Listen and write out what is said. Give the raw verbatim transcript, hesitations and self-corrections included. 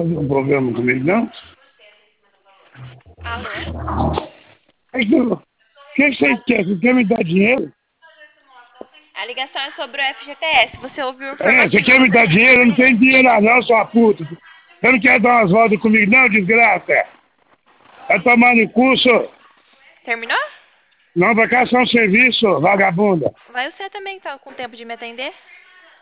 fazer um programa comigo, não? Alô? É que, o que você quer? Você quer me dar dinheiro? A ligação é sobre o F G T S. Você ouviu a É, você informação quer me dar sobre... dinheiro? Eu não tenho dinheiro lá não, sua puta. Você não quer dar umas voltas comigo não, desgraça? Vai tomar no curso. Terminou? Não, pra cá só um serviço, vagabunda. Vai você também, tá com tempo de me atender?